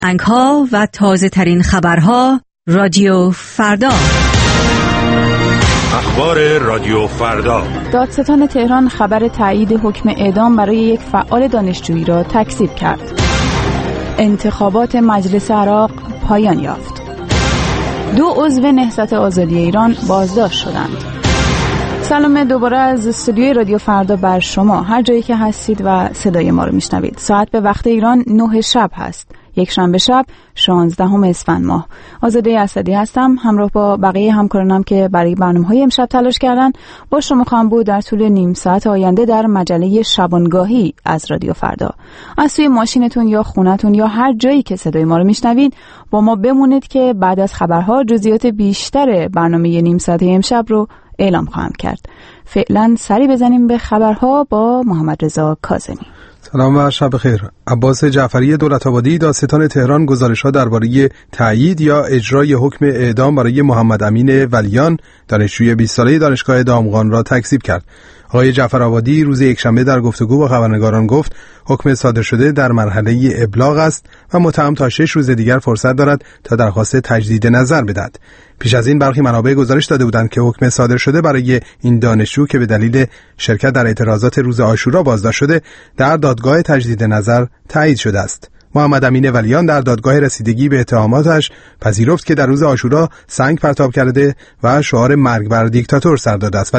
انک‌ها و تازه ترین خبرها رادیو فردا. اخبار رادیو فردا. دادستان تهران خبر تایید حکم اعدام برای یک فعال دانشجویی را تکذیب کرد. انتخابات مجلس عراق پایان یافت. 2 عضو نهضت آزادی ایران بازداشت شدند. سلام دوباره از استودیوی رادیو فردا بر شما، هر جایی که هستید و صدای ما رو میشنوید. ساعت به وقت ایران 9 شب هست، یک شنبه شب 16 اسفند ماه. آزاده اسدی هستم، همراه با بقیه همکارانم که برای برنامه‌های امشب تلاش کردن. با شما خواهم بود در طول نیم ساعت آینده در مجله شبانگاهی از رادیو فردا. از توی ماشینتون یا خونتون یا هر جایی که صدای ما رو میشنوید با ما بمونید که بعد از خبرها جزئیات بیشتر برنامه نیم ساعته امشب رو اعلام خواهم کرد. فعلا سری بزنیم به خبرها با محمد رضا کاظمی. سلام و شب بخیر. عباس جعفری دولت‌آبادی دادستان تهران گزارش‌ها درباره تایید یا اجرای حکم اعدام برای محمد امین ولیان دانشجوی 20 ساله دانشگاه دامغان را تکذیب کرد. آقای جعفرآبادی روز یکشنبه در گفتگو با خبرنگاران گفت حکم صادر شده در مرحله ابلاغ است و متهم تا 6 روز دیگر فرصت دارد تا درخواست تجدید نظر بدهد. پیش از این برخی منابع گزارش داده بودند که حکم صادر شده برای این دانشجو که به دلیل شرکت در اعتراضات روز عاشورا بازداشت شده در دادگاه تجدید نظر تایید شده است. محمد امین ولیان در دادگاه رسیدگی به اتهاماتش پذیرفت که در روز عاشورا سنگ پرتاب کرده و شعار مرگ بر دیکتاتور سر داده است،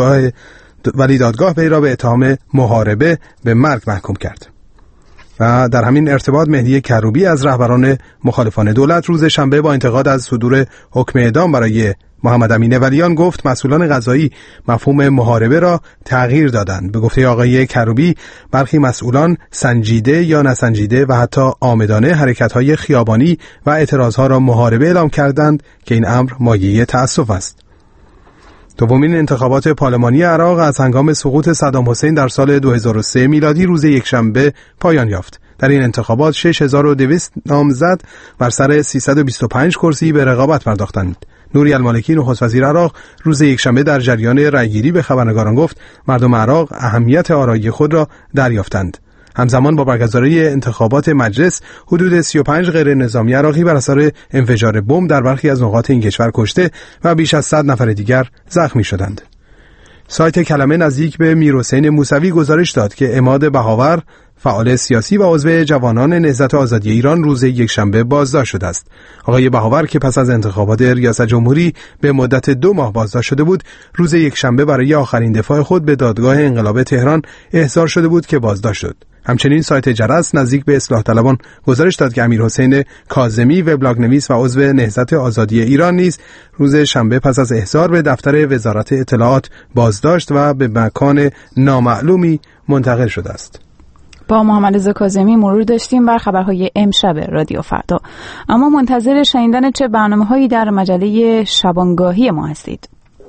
ولی دادگاه وی را به اتهام محاربه به مرگ محکوم کرد. و در همین ارتباط مهدی کروبی از رهبران مخالفان دولت روز شنبه با انتقاد از صدور حکم اعدام برای محمد امین ولیان گفت مسئولان قضایی مفهوم محاربه را تغییر دادند. به گفته آقای کروبی برخی مسئولان سنجیده یا نسنجیده و حتی عامدانه حرکت‌های خیابانی و اعتراضها را محاربه اعلام کردند که این امر مایه تأسف است. دومین انتخابات پارلمانی عراق از هنگام سقوط صدام حسین در سال 2003 میلادی روز یکشنبه پایان یافت. در این انتخابات 6200 نامزد بر سر 325 کرسی به رقابت پرداختند. نوری المالکی نخست وزیر عراق روز یکشنبه در جریان رأیگیری به خبرنگاران گفت مردم عراق اهمیت آرایی خود را دریافتند. همزمان با برگزاری انتخابات مجلس حدود 35 غیر نظامی عراقی بر اثر انفجار بمب در برخی از نقاط این کشور کشته و بیش از 100 نفر دیگر زخمی شدند. سایت کلمه نزدیک به میرحسین موسوی گزارش داد که عماد بهاور فعال سیاسی و عضو جوانان نهضت آزادی ایران روز یکشنبه بازداشت شده است. آقای بهاور که پس از انتخابات ریاست جمهوری به مدت 2 ماه بازداشت شده بود، روز یکشنبه برای آخرین دفاع خود به دادگاه انقلاب تهران احضار شده بود که بازداشت شد. همچنین سایت جرس نزدیک به اصلاح طلبان گزارش داد که امیرحسین کاظمی وبلاگ نویس و عضو نهضت آزادی ایران نیز روز شنبه پس از احضار به دفتر وزارت اطلاعات بازداشت و به مکان نامعلومی منتقل شده است. با محمد رضا کاظمی مرور داشتیم بر خبرهای امشب رادیو فردا، اما منتظر شنیدن چه برنامه‌هایی در مجله شبانگاهی ما هستید.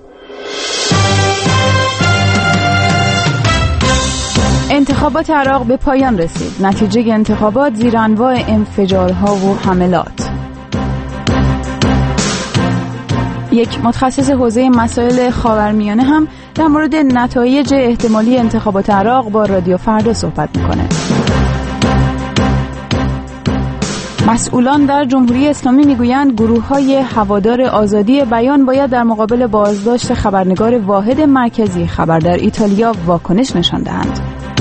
انتخابات عراق به پایان رسید. نتیجه انتخابات زیر انواع انفجارها و حملات. یک متخصص حوزه مسائل خاورمیانه هم در مورد نتایج احتمالی انتخابات عراق با رادیو فردا صحبت میکنه. مسئولان در جمهوری اسلامی میگویند گروه‌های هوادار آزادی بیان باید در مقابل بازداشت خبرنگار واحد مرکزی خبر در ایتالیا واکنش نشان دهند.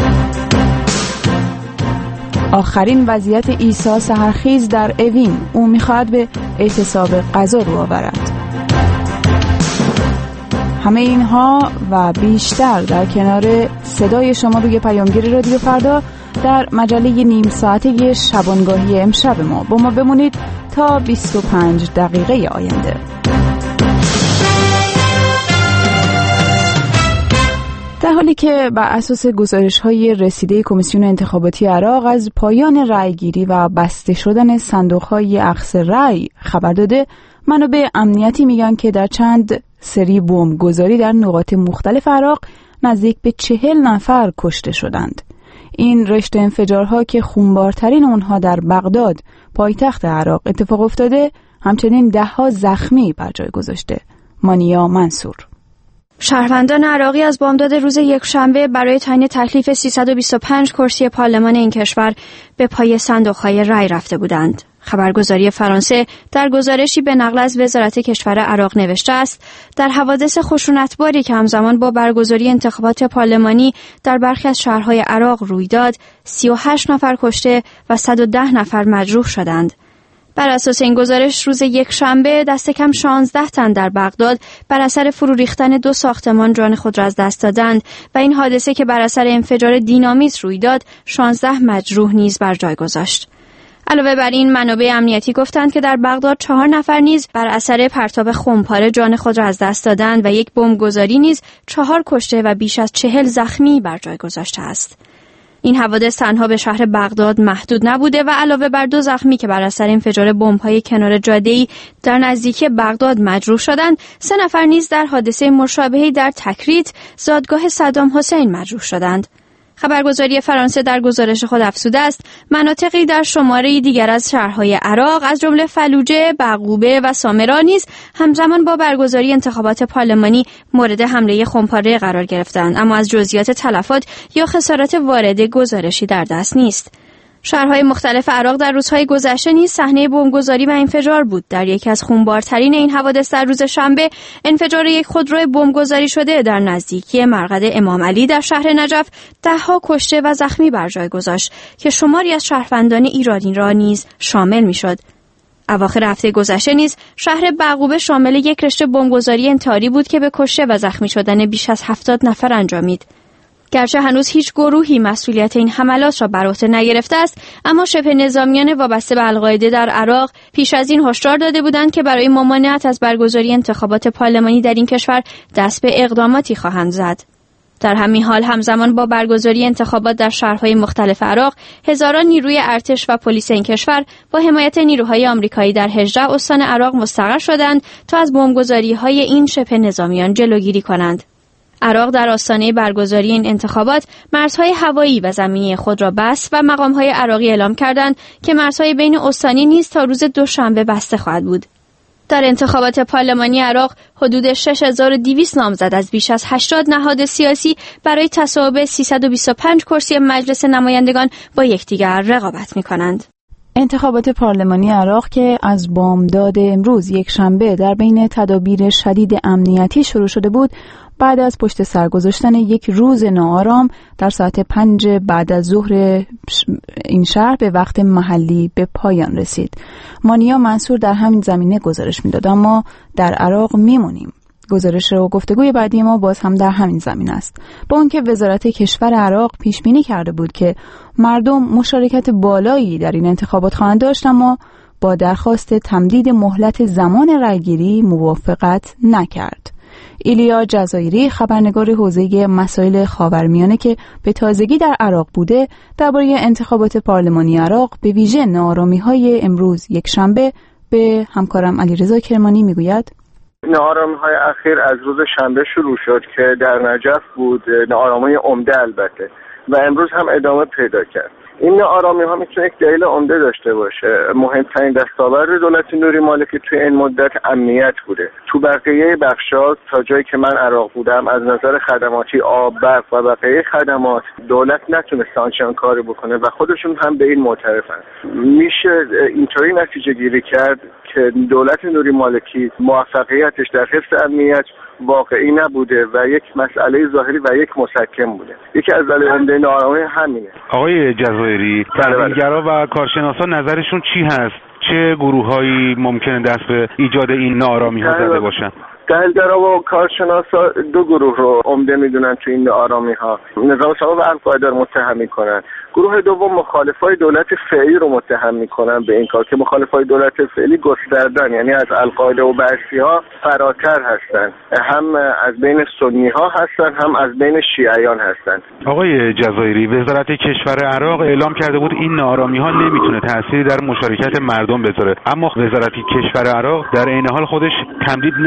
آخرین وضعیت عیسی سحرخیز در اوین، او میخواهد به اعتصاب غذا رو آورد. همه اینها و بیشتر در کنار صدای شما روی پیامگیر رادیو فردا در مجله نیم ساعته شبانگاهی امشب ما. با ما بمونید تا 25 دقیقه آینده. در حالی که بر اساس گزارش‌های رسیده کمیسیون انتخاباتی عراق از پایان رأیگیری و بسته شدن صندوق‌های اخذ رأی خبر داده، منابع امنیتی میگن که در چند سری بمبگذاری در نقاط مختلف عراق نزدیک به 40 نفر کشته شدند. این رشته انفجارها که خونبارترین اونها در بغداد پایتخت عراق اتفاق افتاده، همچنین 10 زخمی بر جای گذاشته. مانیا منصور. شهروندان عراقی از بامداد روز یکشنبه برای تعیین تکلیف 325 کرسی پارلمان این کشور به پای صندوق‌های رای رفته بودند. خبرگزاری فرانسه در گزارشی به نقل از وزارت کشور عراق نوشته است در حوادث خشونتباری که همزمان با برگزاری انتخابات پارلمانی در برخی از شهرهای عراق روی داد 38 نفر کشته و 110 نفر مجروح شدند. بر اساس این گزارش روز یکشنبه دست کم 16 تن در بغداد بر اثر فرو ریختن 2 ساختمان جان خود را از دست دادند و این حادثه که بر اثر انفجار دینامیت روی داد 16 مجروح نیز بر جای گذاشت. علاوه بر این منابع امنیتی گفتند که در بغداد 4 نفر نیز بر اثر پرتاب خمپاره جان خود را از دست دادند و یک بمبگذاری نیز 4 کشته و بیش از 40 زخمی بر جای گذاشته است. این حوادث تنها به شهر بغداد محدود نبوده و علاوه بر 2 زخمی که بر اثر انفجار بمب‌های کنار جاده‌ای در نزدیکی بغداد مجروح شدند، 3 نفر نیز در حادثه مشابهی در تکریت، زادگاه صدام حسین مجروح شدند. خبرگزاری فرانسه در گزارش خود افزوده است مناطقی در شماره دیگر از شهرهای عراق از جمله فلوجه، بعقوبه و سامرا نیز همزمان با برگزاری انتخابات پارلمانی مورد حمله خمپاره قرار گرفتند، اما از جزئیات تلفات یا خسارات وارده گزارشی در دست نیست. شهرهای مختلف عراق در روزهای گذشته نیز صحنه بمبگذاری و انفجار بود. در یکی از خونبارترین این حوادث در روز شنبه انفجار یک خودرو بمبگذاری شده در نزدیکی مرقد امام علی در شهر نجف 10 کشته و زخمی بر جای گذاشت که شماری از شهروندان ایرانی را نیز شامل می‌شد. اواخر هفته گذشته نیز شهر بعقوبه شامل یک رشته بمبگذاری انتحاری بود که به کشته و زخمی شدن بیش از 70 نفر انجامید. گرچه هنوز هیچ گروهی مسئولیت این حملات را بر عهده نگرفته است، اما شبه نظامیان وابسته به القاعده در عراق پیش از این هشدار داده بودند که برای ممانعت از برگزاری انتخابات پارلمانی در این کشور دست به اقداماتی خواهند زد. در همین حال همزمان با برگزاری انتخابات در شهرهای مختلف عراق، هزاران نیروی ارتش و پلیس این کشور با حمایت نیروهای آمریکایی در 18 استان عراق مستقر شدند تا از بمبگذاری‌های این شبه نظامیان جلوگیری کنند. عراق در آستانه برگزاری این انتخابات مرزهای هوایی و زمینی خود را بست و مقام‌های عراقی اعلام کردند که مرزهای بین استانی نیز تا روز دوشنبه بسته خواهد بود. در انتخابات پارلمانی عراق حدود 6200 نامزد از بیش از 80 نهاد سیاسی برای تصویب 325 کرسی مجلس نمایندگان با یکدیگر رقابت می‌کنند. انتخابات پارلمانی عراق که از بامداد امروز یکشنبه در بین تدابیر شدید امنیتی شروع شده بود، بعد از پشت سر گذاشتن یک روز ناآرام در ساعت 5 بعد از ظهر این شهر به وقت محلی به پایان رسید. مانیا منصور در همین زمینه گزارش میداد، اما در عراق میمونیم. گزارش و گفتگوی بعدی ما باز هم در همین زمین است. با آنکه وزارت کشور عراق پیش بینی کرده بود که مردم مشارکت بالایی در این انتخابات خواهند داشت، اما با درخواست تمدید مهلت زمان رأیگیری موافقت نکرد. ایلیا جزایری، خبرنگار حوزه مسائل خاورمیانه که به تازگی در عراق بوده، درباره انتخابات پارلمانی عراق به ویژه ناآرامی‌های امروز یکشنبه به همکارم علیرضا کرمانی میگوید: ناآرامی‌های اخیر از روز شنبه شروع شد که در نجف بود، ناآرامی عمده البته، و امروز هم ادامه پیدا کرد. این ناآرامی‌ها میتونه یک دلیل عمده داشته باشه. مهمترین دستاورد دولت نوری مالکی توی این مدت امنیت بوده. تو بقیه بخش‌ها تا جایی که من عراق بودم از نظر خدماتی، آب، برق و بقیه خدمات دولت نتونسته آنچنان کاری بکنه و خودشون هم به این معترفن. میشه اینطوری نتیجه گیری کرد که دولت نوری مالکی موفقیتش در حفظ امنیت واقعی نبوده و یک مسئله ظاهری و یک مسکن بوده. یکی از دلایل عمده ناآرامی همینه. آقای جزایری، تحلیلگرا و کارشناسان نظرشون چی هست؟ چه گروه‌هایی ممکنه دست به ایجاد این ناآرامی‌ها زده باشن؟ تحلیلگرا و کارشناسا 2 گروه رو عمده میدونن تو این ناآرامی‌ها. نظام اسلامی و القاعده رو متهم میکنن. گروه دوم مخالفای دولت فعلی رو متهم میکنن به این کار که مخالفای دولت فعلی گستردن، یعنی از القاعده و بعثی‌ها فراتر هستن، هم از بین سنی‌ها هستن هم از بین شیعیان هستن. آقای جزایری، وزارت کشور عراق اعلام کرده بود این ناآرامی‌ها نمیتونه تأثیری در مشارکت مردم بذاره، اما وزارت کشور عراق در عین حال خودش تمدید نکرد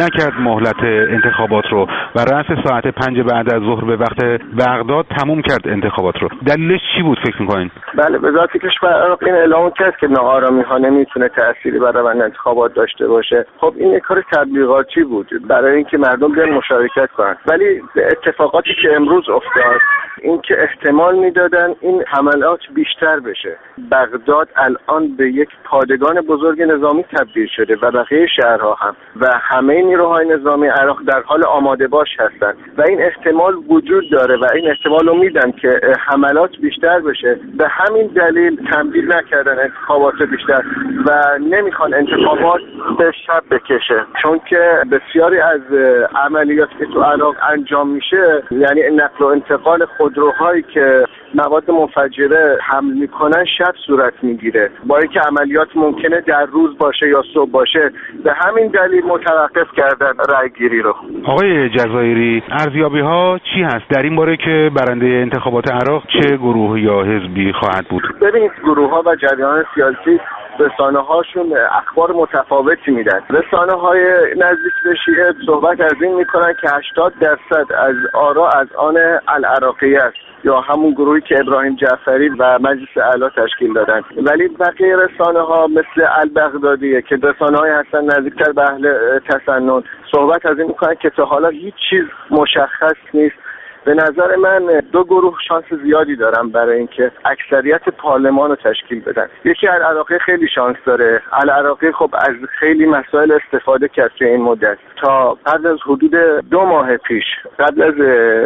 مهلت انتخابات رو و رأس ساعت 5 بعد از ظهر به وقت بغداد تموم کرد انتخابات رو. دلیلش چی بود فکر می‌کنین؟ بله، وزارت کشور عراق این اعلام کرد که ناآرامی‌ها نمیتونه تأثیری بر روند انتخابات داشته باشه. خب این یک کار تبلیغاتی بود برای اینکه مردم بیان مشارکت کنن، ولی اتفاقاتی که امروز افتاد این که احتمال میدادن این حملات بیشتر بشه. بغداد الان به یک پادگان بزرگ نظامی تبدیل شده و بقیه شهرها هم و همه نیروهای نظامی عراق در حال آماده باش هستند و این احتمال وجود داره و این احتمال رو میدن که حملات بیشتر بشه. به همین دلیل تمدید نکردن انتخابات بیشتر و نمیخوان انتخابات به شب بکشه، چون که بسیاری از عملیات که تو عراق انجام میشه، یعنی نقل و انتقال خودروهایی که مواد منفجره حمل میکنن شب صورت میگیره، با اینکه عملیات ممکنه در روز باشه یا صبح باشه. به همین دلیل متوقف کردن رای گیری رو. آقای جزایری، ارزیابی ها چی هست در این باره که برنده انتخابات عراق چه گروه یا حزبی خواهد بود؟ ببینید، گروه ها و جریان سیاسی رسانه هاشون اخبار متفاوتی میدن. رسانه های نزدیک به شیعه صحبت از این میکنن که 80% از آرا از آن العراقیه است، یا همون گروهی که ابراهیم جعفری و مجلس اعلی تشکیل دادن. ولی بقیه رسانه ها مثل البغدادیه که رسانه های هستن نزدیکتر به اهل تسنن، صحبت از این میکنن که تا حالا هیچ چیز مشخص نیست. به نظر من دو گروه شانس زیادی دارن برای اینکه اکثریت پارلمان رو تشکیل بدن. یکی العراقی خیلی شانس داره. العراقی خب از خیلی مسائل استفاده کرد که این مدت تا قبل از حدود 2 ماه پیش، قبل از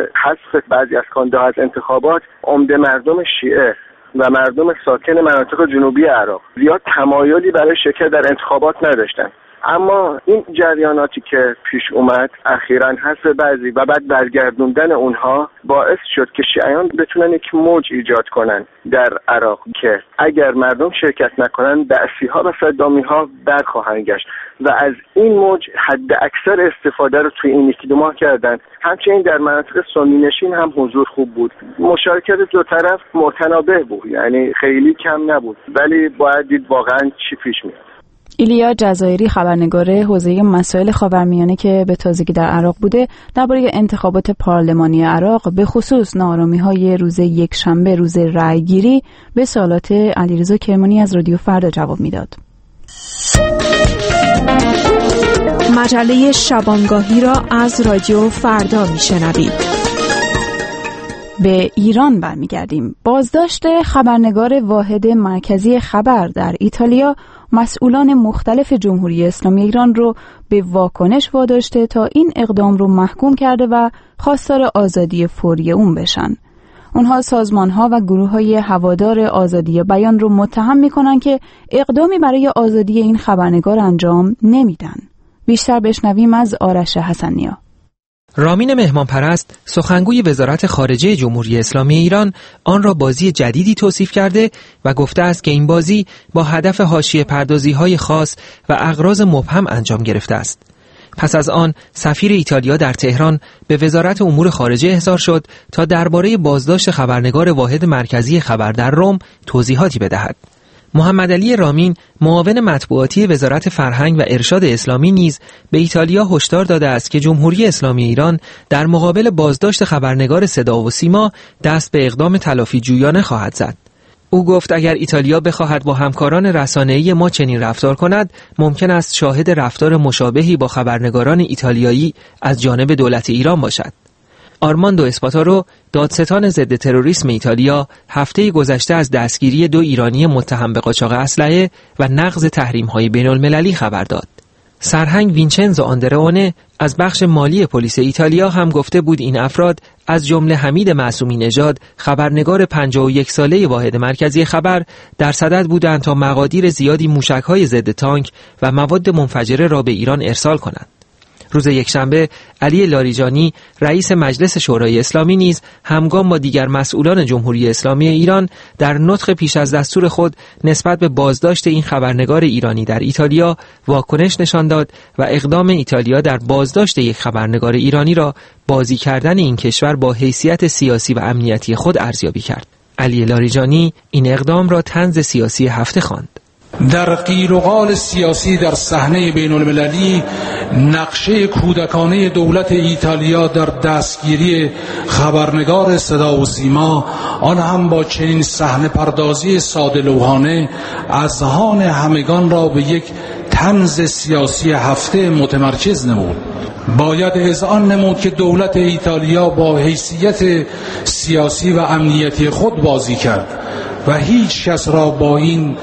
حذف بعضی از کاندیداها از انتخابات، عمده مردم شیعه و مردم ساکن مناطق جنوبی عراق زیاد تمایلی برای شرکت در انتخابات نداشتن. اما این جریاناتی که پیش اومد اخیراً حذف بعضی و بعد برگردوندن اونها باعث شد که شیعیان بتونن یک موج ایجاد کنن در عراق که اگر مردم شرکت نکنن بعثی‌ها و صدامی‌ها برخواهند گشت و از این موج حد اکثر استفاده رو توی این 1-2 ماه کردن. همچنین در مناطق سنی نشین هم حضور خوب بود. مشارکت دو طرف متنابه بود، یعنی خیلی کم نبود، ولی باید دید واقعاً چی پیش میاد. ایلیا جزایری، خبرنگار حوزه مسائل خاورمیانه که به تازگی در عراق بوده، درباره انتخابات پارلمانی عراق به خصوص ناآرامی‌های روز یکشنبه، روز رأی‌گیری، به سوالات علیرضا کرمانی از رادیو فردا جواب میداد. مجله شبانگاهی را از رادیو فردا میشنوید. به ایران برمیگردیم. بازداشت خبرنگار واحد مرکزی خبر در ایتالیا مسئولان مختلف جمهوری اسلامی ایران رو به واکنش واداشته تا این اقدام رو محکوم کرده و خواستار آزادی فوری اون بشن. اونها سازمان‌ها و گروه‌های هوادار آزادی بیان رو متهم می‌کنن که اقدامی برای آزادی این خبرنگار انجام نمیدن. بیشتر بشنویم از آرش حسن‌نیا. رامین مهمانپرست، سخنگوی وزارت خارجه جمهوری اسلامی ایران، آن را بازی جدیدی توصیف کرده و گفته است که این بازی با هدف حاشیه پردازی‌های خاص و اغراض مبهم انجام گرفته است. پس از آن سفیر ایتالیا در تهران به وزارت امور خارجه احضار شد تا درباره بازداشت خبرنگار واحد مرکزی خبر در رم توضیحاتی بدهد. محمد علی رامین، معاون مطبوعاتی وزارت فرهنگ و ارشاد اسلامی نیز به ایتالیا هشدار داده است که جمهوری اسلامی ایران در مقابل بازداشت خبرنگار صدا و سیما دست به اقدام تلافی جویانه خواهد زد. او گفت اگر ایتالیا بخواهد با همکاران رسانه‌ای ما چنین رفتار کند، ممکن است شاهد رفتار مشابهی با خبرنگاران ایتالیایی از جانب دولت ایران باشد. آرماندو اسپاتارو، دادستان ضد تروریسم ایتالیا، هفته گذشته از دستگیری 2 ایرانی متهم به قاچاق اسلحه و نقض تحریم‌های بین‌المللی خبر داد. سرهنگ وینچنزو آندرئونه از بخش مالی پلیس ایتالیا هم گفته بود این افراد از جمله حمید معصومی نژاد، خبرنگار 51 ساله واحد مرکزی خبر، در صدد بودند تا مقادیر زیادی موشک‌های ضد تانک و مواد منفجره را به ایران ارسال کنند. روز یکشنبه علی لاریجانی، رئیس مجلس شورای اسلامی نیز همگام با دیگر مسئولان جمهوری اسلامی ایران در نطق پیش از دستور خود نسبت به بازداشت این خبرنگار ایرانی در ایتالیا واکنش نشان داد و اقدام ایتالیا در بازداشت یک خبرنگار ایرانی را بازی کردن این کشور با حیثیت سیاسی و امنیتی خود ارزیابی کرد. علی لاریجانی این اقدام را طنز سیاسی هفته خواند. در قیل و قال سیاسی در صحنه بین المللی نقشه کودکانه دولت ایتالیا در دستگیری خبرنگار صدا و سیما، آن هم با چنین صحنه پردازی ساده لوحانه، اذهان همگان را به یک طنز سیاسی هفته متمرکز نمود. باید اذعان نمود که دولت ایتالیا با حیثیت سیاسی و امنیتی خود بازی کرد و هیچ کس را با این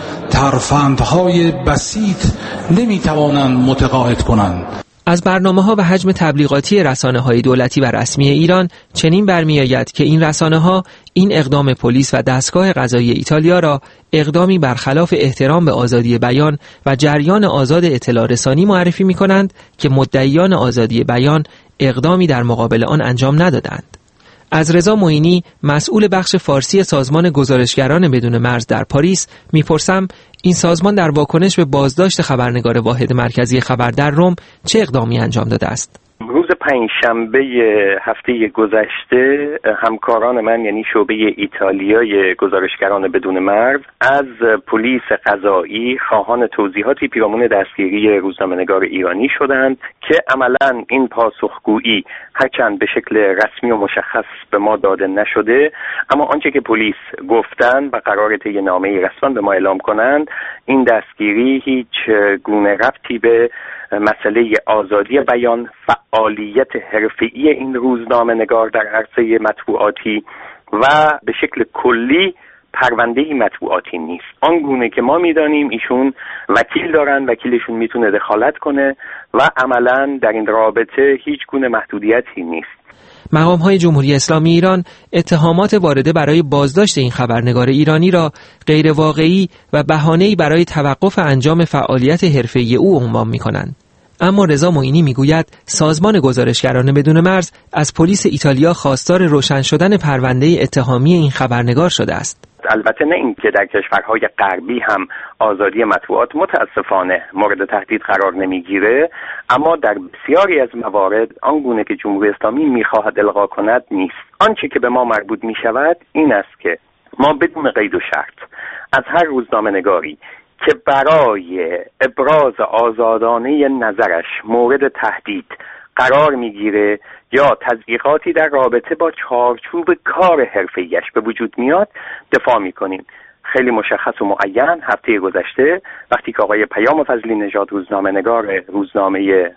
ترفندهای بسیط نمیتوانند متقاعد کنند. از برنامه‌ها و حجم تبلیغاتی رسانه‌های دولتی و رسمی ایران چنین برمی‌آید که این رسانه‌ها این اقدام پلیس و دستگاه قضایی ایتالیا را اقدامی برخلاف احترام به آزادی بیان و جریان آزاد اطلاع رسانی معرفی می‌کنند که مدعیان آزادی بیان اقدامی در مقابل آن انجام ندادند. از رضا معینی، مسئول بخش فارسی سازمان گزارشگران بدون مرز در پاریس، میپرسم این سازمان در واکنش به بازداشت خبرنگار واحد مرکزی خبر در رم چه اقدامی انجام داده است؟ روز پنجشنبه هفته گذشته همکاران من، یعنی شعبه ایتالیای گزارشگران بدون مرز، از پلیس قضایی خواهان توضیحاتی پیرامون دستگیری روزنامه‌نگار ایرانی شدند که عملاً این پاسخگویی هرچند به شکل رسمی و مشخص به ما داده نشده، اما آنچه که پلیس گفتند و قرار طی نامه‌ای رسما به ما اعلام کنند، این دستگیری هیچ گونه ربطی به مسئله آزادی بیان، فعالیت حرفه‌ای این روزنامه‌نگار در عرصه مطبوعاتی و به شکل کلی پرونده مطبوعاتی نیست. آنگونه که ما می‌دانیم ایشون وکیل دارن، وکیلشون میتونه دخالت کنه و عملاً در این رابطه هیچ گونه محدودیتی نیست. مقام‌های جمهوری اسلامی ایران اتهامات وارده برای بازداشت این خبرنگار ایرانی را غیر واقعی و بهانه‌ای برای توقف انجام فعالیت حرفه‌ای او عنوان می‌کنند. اما رضا معینی میگوید سازمان گزارشگران بدون مرز از پلیس ایتالیا خواستار روشن شدن پرونده اتهامی این خبرنگار شده است. البته نه اینکه در کشورهای غربی هم آزادی مطبوعات متاسفانه مورد تهدید قرار نمیگیره، اما در بسیاری از موارد آنگونه که جمهوری اسلامی میخواهد القا کند نیست. آنچه که به ما مربوط میشود این است که ما بدون قید و شرط از هر روزنامه‌نگاری که برای ابراز آزادانه نظرش مورد تهدید قرار میگیره یا تضییقاتی در رابطه با چارچوب کار حرفه‌ایش به وجود میاد دفاع میکنیم. خیلی مشخص و معین هفته گذشته وقتی که آقای پیام فضلی نژاد روزنامه‌نگار روزنامه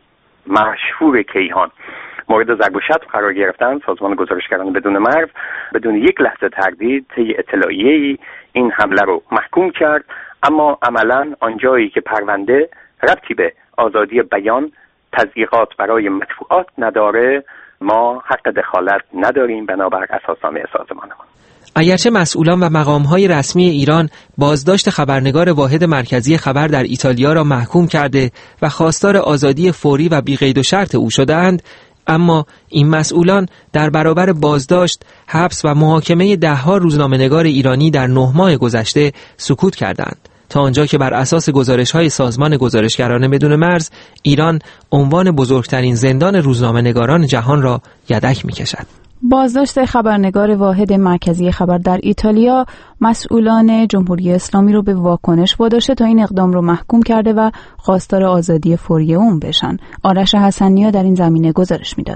مشهور کیهان مورد ضرب و شتم قرار گرفتن، سازمان گزارشگران بدون مرز بدون یک لحظه تردید طی اطلاعیه‌ای این حمله رو محکوم کرد، اما عملاً آنجایی که پرونده ربطی به آزادی بیان، تضییقات برای مطبوعات نداره، ما حق دخالت نداریم بنابر اساسنامه سازمانمان. اگرچه مسئولان و مقام‌های رسمی ایران بازداشت خبرنگار واحد مرکزی خبر در ایتالیا را محکوم کرده و خواستار آزادی فوری و بی قید و شرط او شده‌اند، اما این مسئولان در برابر بازداشت، حبس و محاکمه ده‌ها روزنامه‌نگار ایرانی در 9 ماه گذشته سکوت کردند، تا آنجا که بر اساس گزارش‌های سازمان گزارشگران بدون مرز، ایران عنوان بزرگترین زندان روزنامه‌نگاران جهان را یدک می‌کشد. بازداشت خبرنگار واحد مرکزی خبر در ایتالیا مسئولان جمهوری اسلامی رو به واکنش واداشته تا این اقدام رو محکوم کرده و خواستار آزادی فوری اون بشن. آرش حسنیا در این زمینه گزارش میداد.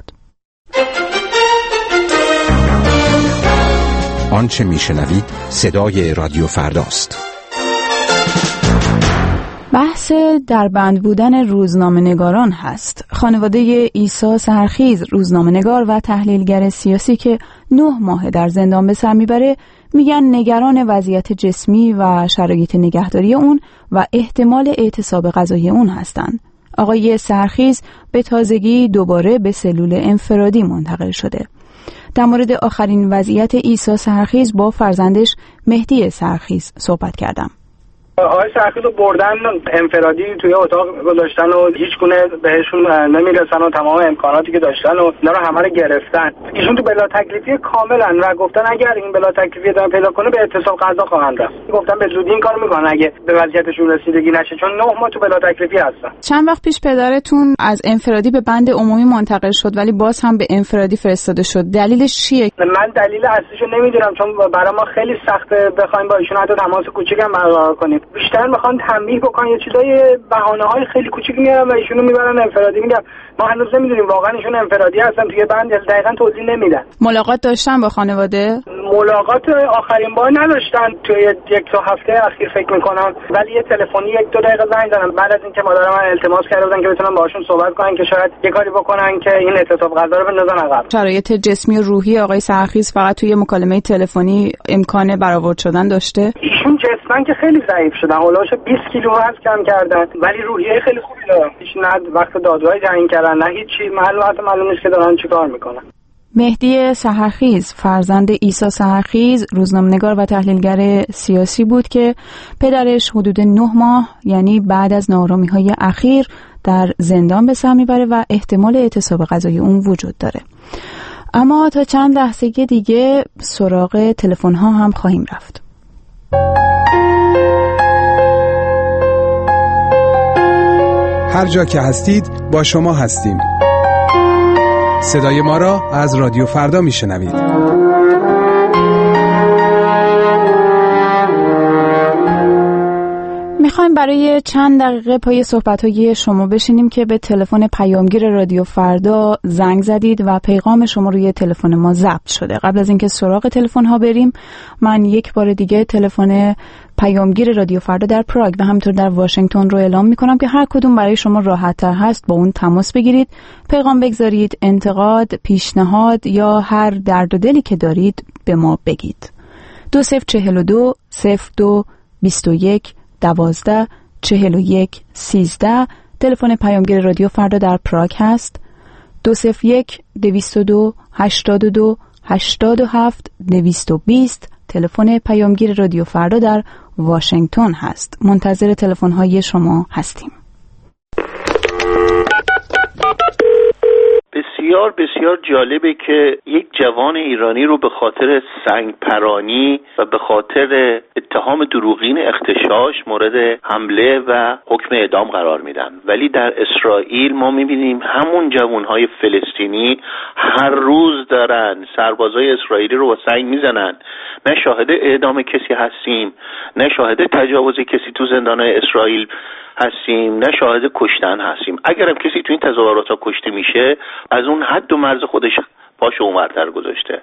آنچه میشنوید صدای رادیو فرداست. بحث در بند بودن روزنامه‌نگاران هست. خانواده عیسی سحرخیز، روزنامه‌نگار و تحلیلگر سیاسی که 9 ماه در زندان به سر میبره، میگن نگران وضعیت جسمی و شرایط نگهداری اون و احتمال اعتصاب غذایی اون هستند. آقای سحرخیز به تازگی دوباره به سلول انفرادی منتقل شده. در مورد آخرین وضعیت عیسی سحرخیز با فرزندش مهدی سحرخیز صحبت کردم. آقای سحرخیز رو بردن انفرادی توی اتاق گذاشتن و هیچ گونه بهشون نمیرسن و تمام امکاناتی که داشتن و اینا رو همه رو گرفتن. ایشون تو بلا تکلیفی کاملا و گفتن اگر این بلا تکلیفی ادامه پیدا کنه به اعتصاب غذا خواهند رفت. گفتن به زودی این کارو میکنن اگه به وضعیتشون رسیدگی نشه، چون 9 ماه تو بلا تکلیفی هستن. چند وقت پیش پدرتون از انفرادی به بند عمومی منتقل شد ولی باز هم به انفرادی فرستاده شد. دلیلش چیه؟ من دلیل اصلیشو نمیدونم، چون برای ما خیلی سخته بخوایم با ایشون حتی تماس کوچیک هم برقرار کنیم. بیشتر میخوان تنبیه بکنن، یه چیزای بهانه‌های خیلی کوچیک میارن و ایشونو میبرن انفرادی. میگم ما هنوز نمیدونیم واقعا ایشون انفرادی هستن، توی بند دقیقاً توضیح نمیدن. ملاقات داشتن با خانواده؟ ملاقات آخرین بار نداشتن توی یک دو هفته اخیر فکر میکنم، ولی یه تلفنی 1-2 دقیقه زنگ زدن بعد از اینکه مادر من التماس کرده بودن که بتونن باهاشون صحبت کنن که شاید یه کاری بکنن که این اعتصاب غذا رو بندازن عقب. شرایط جسمی و روحی آقای سحرخیز فقط توی مکالمه تلفنی امکان برآورد شدن داشته؟ ایشون جسمن که خیلی ضعیف شدن، هولوش 20 کیلو وزن کم کردن، ولی روحیه خیلی خوبی دارن. هیچ نه وقت دادگاه تعیین کردن نه هیچی، معلوم نیست که دارن چیکار میکنن. مهدی سحرخیز فرزند عیسی سحرخیز روزنامه‌نگار و تحلیلگر سیاسی بود که پدرش حدود 9 ماه یعنی بعد از ناآرامی‌های اخیر در زندان به سر میبره و احتمال اعتصاب قضایی اون وجود داره. اما تا چند لحظه دیگه سراغ تلفن‌ها هم خواهیم رفت. هر جا که هستید با شما هستیم. صدای ما را از رادیو فردا میشنوید. میخوایم برای چند دقیقه پای صحبت‌های شما بشینیم که به تلفن پیامگیر رادیو فردا زنگ زدید و پیغام شما روی تلفن ما ضبط شده. قبل از اینکه سراغ تلفن‌ها بریم، من یک بار دیگه تلفن پیامگیر رادیو فردا در پراگ و همینطور در واشنگتن رو اعلام میکنم که هر کدوم برای شما راحت‌تر هست با اون تماس بگیرید، پیغام بگذارید، انتقاد، پیشنهاد یا هر درد و دلی که دارید به ما بگید. 2042 02 21 12 41 13 تلفن پیامگیر رادیو فردا در پراگ هست. 201 202 82 87 220 تلفن پیامگیر رادیو فردا در واشنگتن هست. منتظر تلفن‌های شما هستیم. بسیار بسیار جالبه که یک جوان ایرانی رو به خاطر سنگپرانی و به خاطر اتهام دروغین اغتشاش مورد حمله و حکم اعدام قرار میدن، ولی در اسرائیل ما میبینیم همون جوانهای فلسطینی هر روز دارن سربازای اسرائیلی رو با سنگ میزنن. نه شاهد اعدام کسی هستیم، نه شاهد تجاوز کسی تو زندانهای اسرائیل هستیم، نه شاهد کشتن هستیم. اگرم کسی تو این تظاهرات ها کشته میشه از اون حد و مرز خودش پاشو اونورتر گذاشته.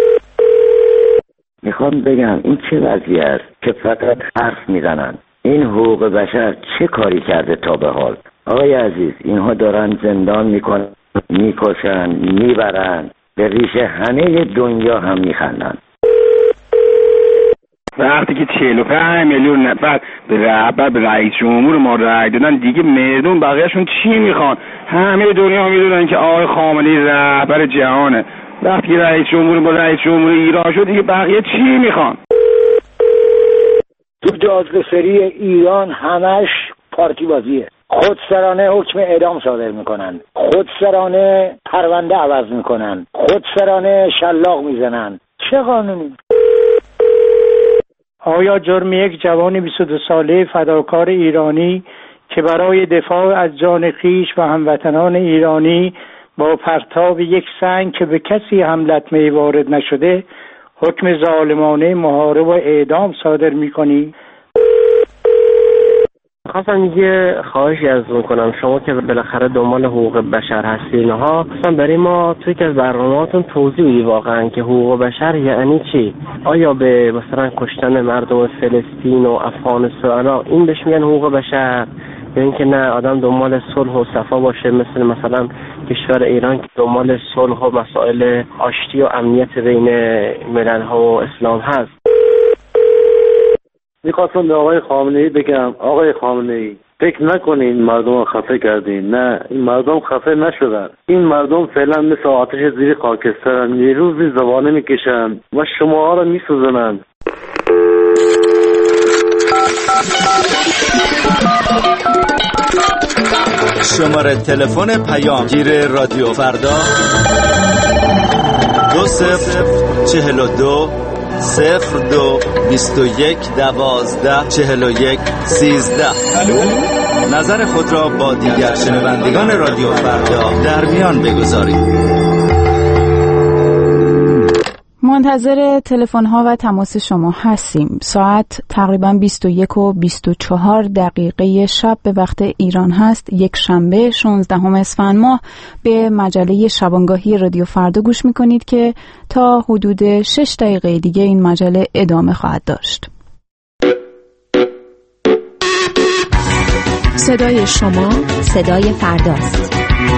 میخوام بگم این چه وضعی است که فقط حرف میزنن. این حقوق بشر چه کاری کرده تا به حال؟ آقای عزیز، اینها دارن زندان میکنن، میکشن، میبرن، به ریش همه دنیا هم میخندن. وقتی که 45 میلیون نفر به رئیس جمهور ما رأی دادن، دیگه مردم بقیهشون چی میخوان؟ همه دنیا میدونن که آقای خامنه‌ای رهبر جهانه. وقتی که رئیس جمهور با رئیس جمهور ایران شد، دیگه بقیه چی میخوان؟ تو دادگستری ایران همش پارتی بازیه. خودسرانه حکم اعدام صادر میکنن، خودسرانه پرونده عوض میکنن، خودسرانه شلاق میزنن. چه قانونی؟ آیا جرم یک جوان 22 ساله فداکار ایرانی که برای دفاع از جان خویش و هموطنان ایرانی با پرتاب یک سنگ که به کسی هم لطمه وارد نشده حکم ظالمانه محارب و اعدام صادر می‌کنی؟ خواستم یه خواهشی ازتون کنم، شما که بالاخره دنبال حقوق بشر هستین ها، خواستم برای ما توی که از برنامه‌هاتون توضیح بدید واقعا که حقوق بشر یعنی چی؟ آیا به مثلا کشتن مردم فلسطین و افغانستان این بهش میگن حقوق بشر، یا اینکه نه آدم دنبال صلح و صفا باشه مثلا کشور ایران که دنبال صلح و مسائل آشتی و امنیت بین ملل‌ها و اسلام هست؟ میخواستم به آقای خامنه‌ای بگم، آقای خامنه‌ای فکر نکنین مردم خفه کردین. نه، این مردم خفه نشدن. این مردم فعلا مثل آتش زیر خاکسترن، یه روزی زبانه میکشن و شما رو میسوزنن. شماره تلفن پیامگیر رادیو فردا 2042 02 21 12 41 13. نظر خود را با دیگر شنوندگان رادیو فردا در میان بگذارید. منتظر تلفن ها و تماس شما هستیم. ساعت تقریبا 21:24 شب به وقت ایران هست. یک شنبه 16 اسفند ماه به مجله شبانگاهی رادیو فردا گوش میکنید که تا حدود 6 دقیقه دیگه این مجله ادامه خواهد داشت. صدای شما صدای فرداست.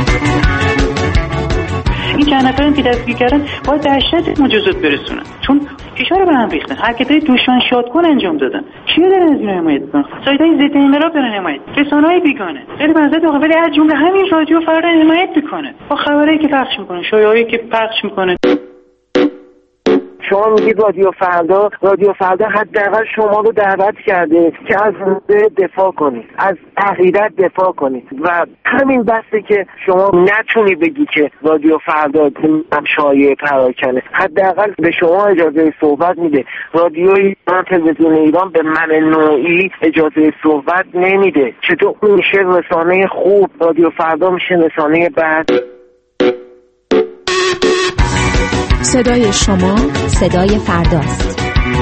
این چند نفرم که دستگیر کردن باید در شدت مجازات برسونن، چون فشار به هم ریختن، حرکت‌های دشمن شادکن انجام دادن. چیا دارن از اینا حمایت می‌کنن؟ سایت‌های ضد انقلاب دارن حمایت، رسانه‌های بیگانه، غیر منظر داخل، ولی از جمله همین رادیو فردا حمایت می‌کنه با خبرایی که پخش می‌کنه، شایعه‌ای که پخش می‌کنه. شما میگید رادیو فردا حداقل شما رو دعوت کرده که از موضوع دفاع کنید، از عقیدت دفاع کنید و همین بسته که شما نتونی بگی که رادیو فردا شایعه پراکنه. حداقل به شما اجازه صحبت میده. رادیو ایران، تلویزیون ایران به من نوعی اجازه صحبت نمیده. چطور میشه رسانه خوب؟ رادیو فردا میشه رسانه بد. صدای شما صدای فرداست.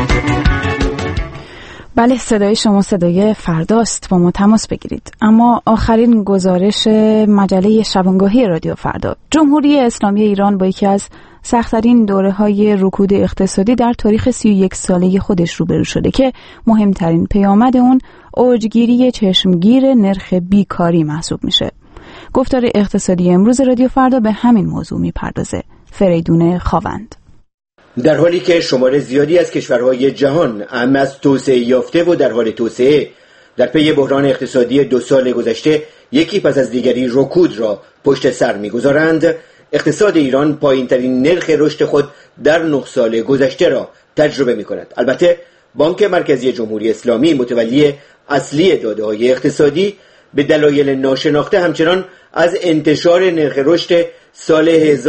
بله، صدای شما صدای فرداست، با ما تماس بگیرید. اما آخرین گزارش مجله شبانگاهی رادیو فردا: جمهوری اسلامی ایران با یکی از سخت‌ترین دوره‌های رکود اقتصادی در تاریخ 31 ساله خودش روبرو شده که مهمترین پیامد اون اوجگیری چشمگیر نرخ بیکاری محسوب میشه. گفتار اقتصادی امروز رادیو فردا به همین موضوع میپردازه. فریدون خاوند. در حالی که شمار زیادی از کشورهای جهان اهم از توسعه یافته و در حال توسعه در پی بحران اقتصادی 2 سال گذشته یکی پس از دیگری رکود را پشت سر می‌گذارند، اقتصاد ایران پایین‌ترین نرخ رشد خود در 9 سال گذشته را تجربه می‌کند. البته بانک مرکزی جمهوری اسلامی متولی اصلی داده‌های اقتصادی به دلایل ناشناخته همچنان از انتشار نرخ رشد سال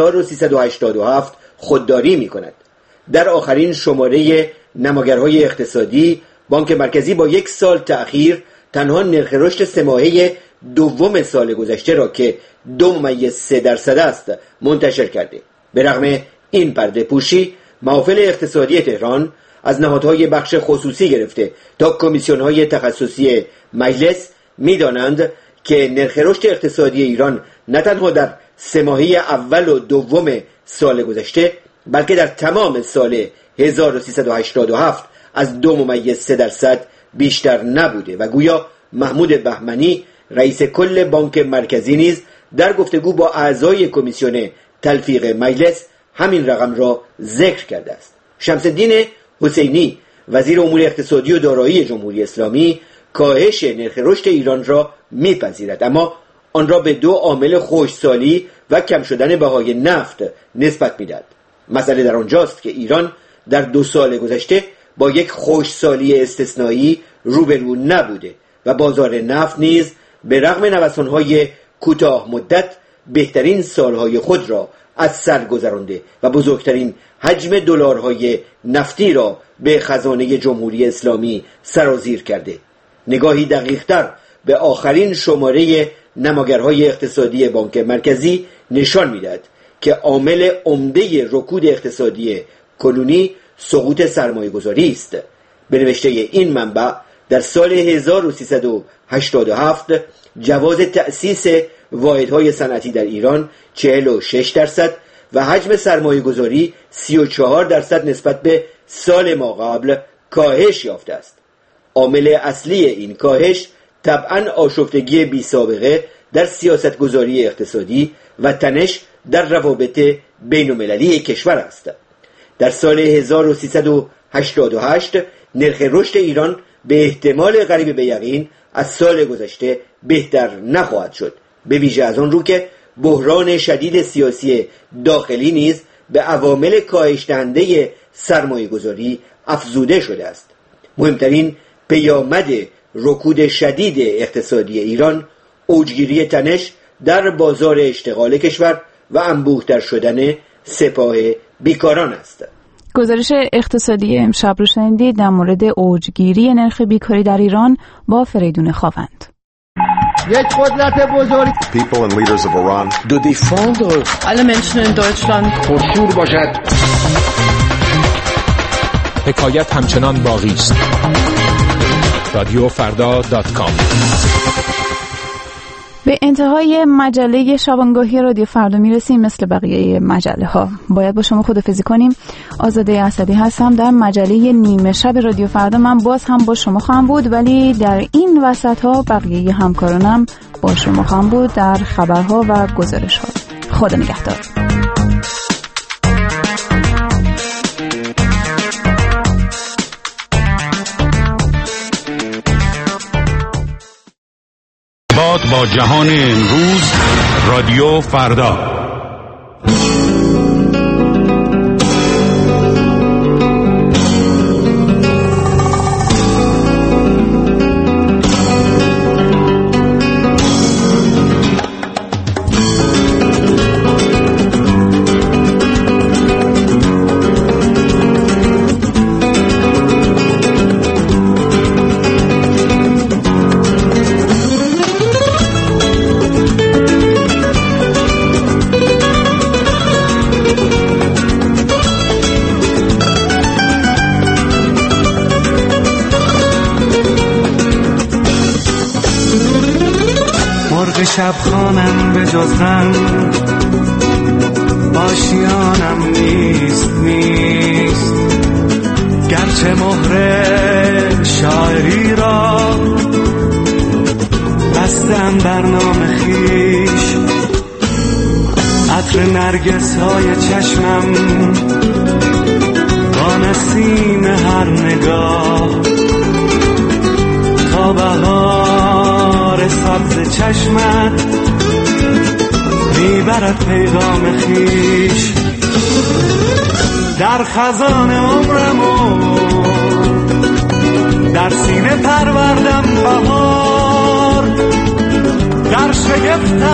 1387 خودداری می‌کند. در آخرین شماره نماگرهای اقتصادی، بانک مرکزی با 1 سال تأخیر تنها نرخ رشد 3 ماهه دوم سال گذشته را که 2.3% است منتشر کرده. به رغم این پرده پوشی، محافل اقتصادی تهران از نهادهای بخش خصوصی گرفته تا کمیسیون‌های تخصصی مجلس می‌دانند که نرخ رشد اقتصادی ایران نه تنها در 3 ماهه اول و دوم سال گذشته بلکه در تمام سال 1387 از 2.3% بیشتر نبوده و گویا محمود بهمنی رئیس کل بانک مرکزی نیز در گفتگو با اعضای کمیسیون تلفیق مجلس همین رقم را ذکر کرده است. شمس‌الدین حسینی وزیر امور اقتصادی و دارایی جمهوری اسلامی کاهش نرخ رشد ایران را میپذیرد، اما آن را به 2 عامل خشکسالی و کم شدن بهای نفت نسبت میدهد. مسئله در آنجاست که ایران در 2 سال گذشته با یک خشکسالی استثنایی روبرو نبوده و بازار نفت نیز به رغم نوسان‌های کوتاه مدت بهترین سالهای خود را از سر گذرانده و بزرگترین حجم دلارهای نفتی را به خزانه جمهوری اسلامی سرازیر کرده. نگاهی دقیق‌تر به آخرین شماره نماگرهای اقتصادی بانک مرکزی نشان می‌دهد که عامل عمده رکود اقتصادی کنونی سقوط سرمایه‌گذاری است. به نوشته این منبع در سال 1387 جواز تأسیس واحدهای صنعتی در ایران 46% و حجم سرمایه‌گذاری 34% نسبت به سال ما قبل کاهش یافته است. عامل اصلی این کاهش طبعاً آشفتگی بی سابقه در سیاستگذاری اقتصادی و تنش در روابط بین المللی کشور است. در سال 1388 نرخ رشد ایران به احتمال قریب به یقین از سال گذشته بهتر نخواهد شد، به ویژه از آن رو که بحران شدید سیاسی داخلی نیز به عوامل کاهش دهنده سرمایه‌گذاری افزوده شده است. مهمترین پیامد رکود شدید اقتصادی ایران اوجگیری تنش در بازار اشتغال کشور و انبوه‌تر شدن سپاه بیکاران است. گزارش اقتصادی امشب رو شنیدید در مورد اوجگیری نرخ بیکاری در ایران با فریدون خاوند. یک قدرت بزرگ People and leaders of Iran de défendre alle Menschen in Deutschland پرشور باشد. حکایت همچنان باقی است. رادیوفردا.com. به انتهای مجله شبانگاهی رادیو فردا میرسیم. مثل بقیه مجله ها باید با شما خداحافظی کنیم. آزاده اسدی هستم. در مجله نیمه شب رادیو فردا من باز هم با شما خواهم بود، ولی در این وسط ها بقیه همکارانم با شما خواهم بود در خبرها و گزارش ها. خدا نگهدار. با جهان امروز رادیو فردا. شب خانم به جز غم آشیانم نیست گرچه مهر شاعری را بستم بر نام خویش، عطر نرگس های چشمم با نسیم هر نگاه تا بهار سبز چشمت میبرد پیغام خویش. در خزان عمرمو در سینه پروردم بهار، در شگفتم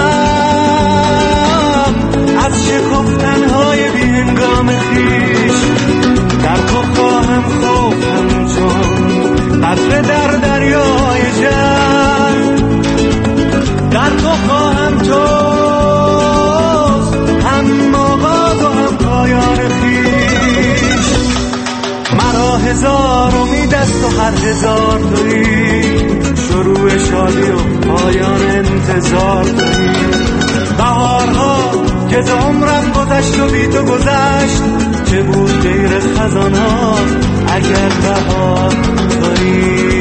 از شکفتنهای بی هنگام خویش. در تو خواهم خوفم چون قطره در دریای جنگ، در تو خواهم توست هم آغاز و هم پایان خویش. مرا هزار امید است و هر هزار تویی، شروع شادی و پایان انتظار تویی. بهارها که ز عمرم گذشت و بی تو گذشت، چه بود غیر خزانها اگر بهار تویی.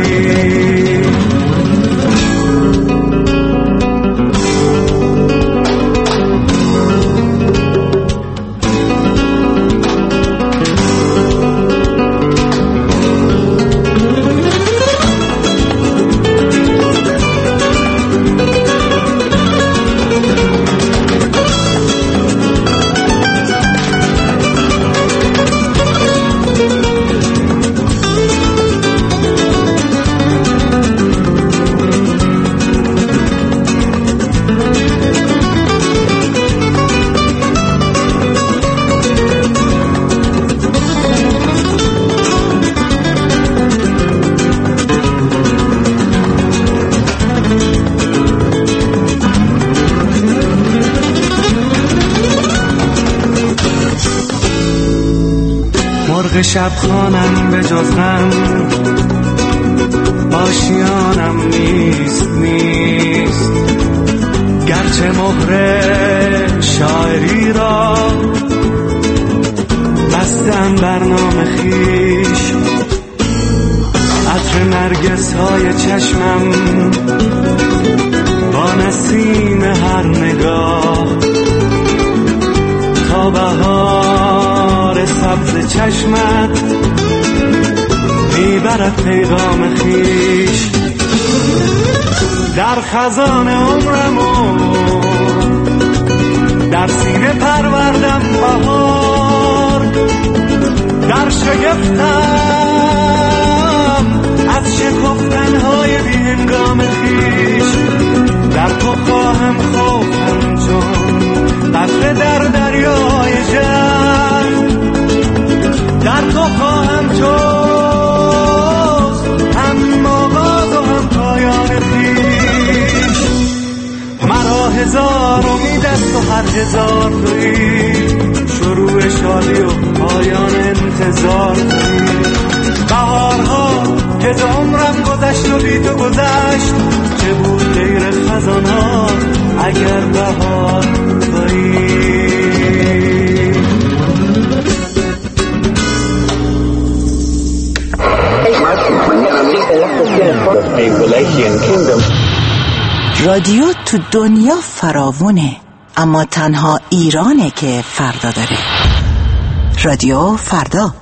شب خانم به جز غم آشیانم نیست گرچه مهر شاعری را بستم بر نام خویش، عطر نرگس های چشمم با نسیم هر نگاه تا بهار سبز چشمت میبرد پیغام خویش. در خزان عمرمو در سینه پروردم بهار، در شگفتم از شکفتنهای بی هنگام خویش. در تو خواهم خوفم چون قطره در دریای جنگ، در تو خواهم توست هم آغاز و هم پایان خویش. مرا هزار امید است و هر هزار تویی، شروع شادی و پایان انتظار داری. بهارها که تو عمرم گذشت و بی تو گذشت، چه بود غیر خزانها اگر بهار تویی. رادیو تو دنیا فراوونه، اما تنها ایرانه که فردا داره. رادیو فردا.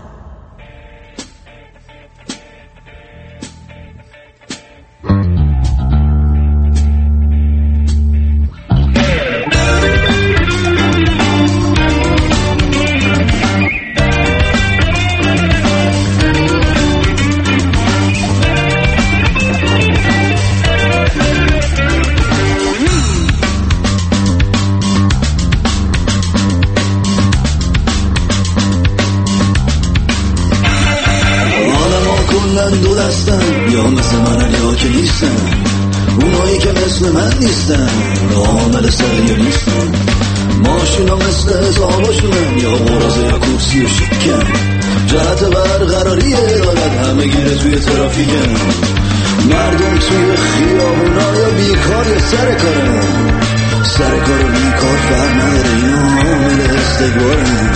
دو دستن یا مثل من یا که نیستن، اونایی که مثل من نیستن عامل سریع نیستن. ماشینا مثل حساباشونن یا مرازه یا کرسی و شکن، جهت برقراری عدالت همه گیره توی ترافیکن. مردم توی خیابونا یا بیکار یا سر کارن، سر کار و بیکار فرق نداره، اینا عامل استقبارن.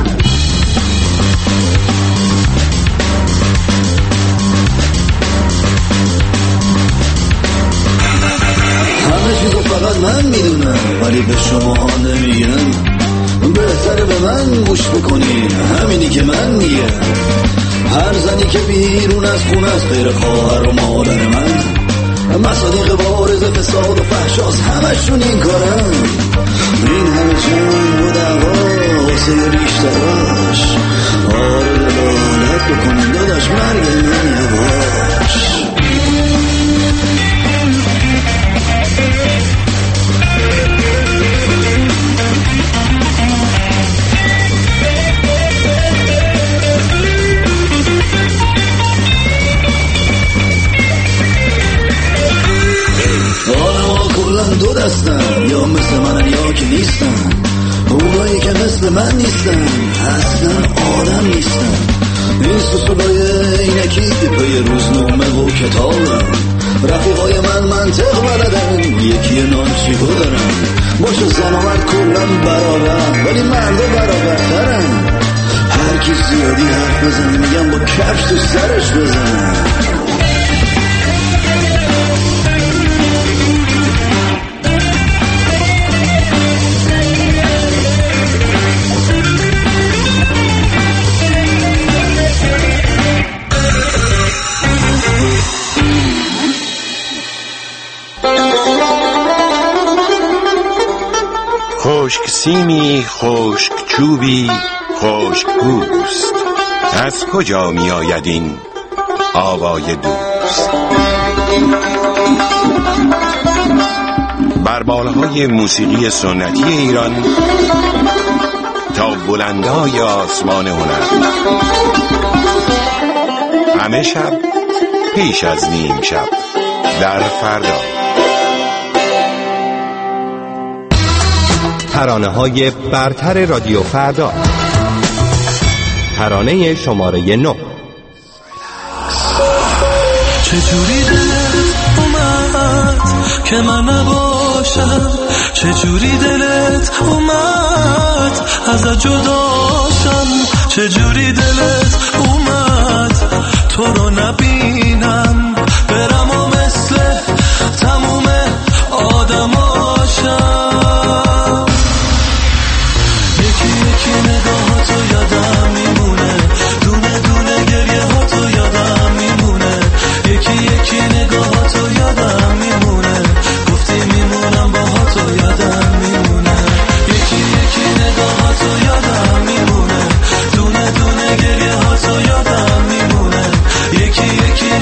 فقط من میدونم ولی به شما نمیگم، بهتره به من گوش بکنین همینی که من میگم. هر زنی که بیرون از خونه است غیر خواهر و مادر من، مصادیق بارز فساد و فحشاست همشون این کارن. این همه جنگ و دعوا واسه بیشتراش، آره دلالت بکنین داداش مرگ من یواش. دو دستن یا مثل من یا که نیستن، اونایی که مثل من نیستن اصلا آدم نیستن. این سوسولای اینکی پای روزنامه و کتابن، رفیقای من منطق بلدن یکی نانچیگو دارن. باشه زن و مرد کلن برابرن ولی مردا برابرترن. هر کی زیادی حرف بزنه میگم با کفش تو سرش بزنن. خشک سیمی، خشک چوبی، خشک پوست، از کجا می آید این آوای دوست؟ بر بالهای موسیقی سنتی ایران تا بلندای آسمان هنر، همه شب پیش از نیم شب در فردا. ترانه‌های برتر رادیو فردا. ترانه شماره 9. چجوری دلت اومد که من نباشم، چجوری دلت اومد ازت جداشم، چجوری دلت اومد تو رو نبینم، برم و مثل تموم آدماشم. یکی نگاهاتو یادم میمونه، دونه دونه گریه هاتو یادم میمونه، یکی نگاهاتو یادم میمونه، گفتی میمونم باهاتو یادم میمونه، یکی نگاهاتو یادم میمونه، دونه دونه گریه هاتو یادم میمونه، یکی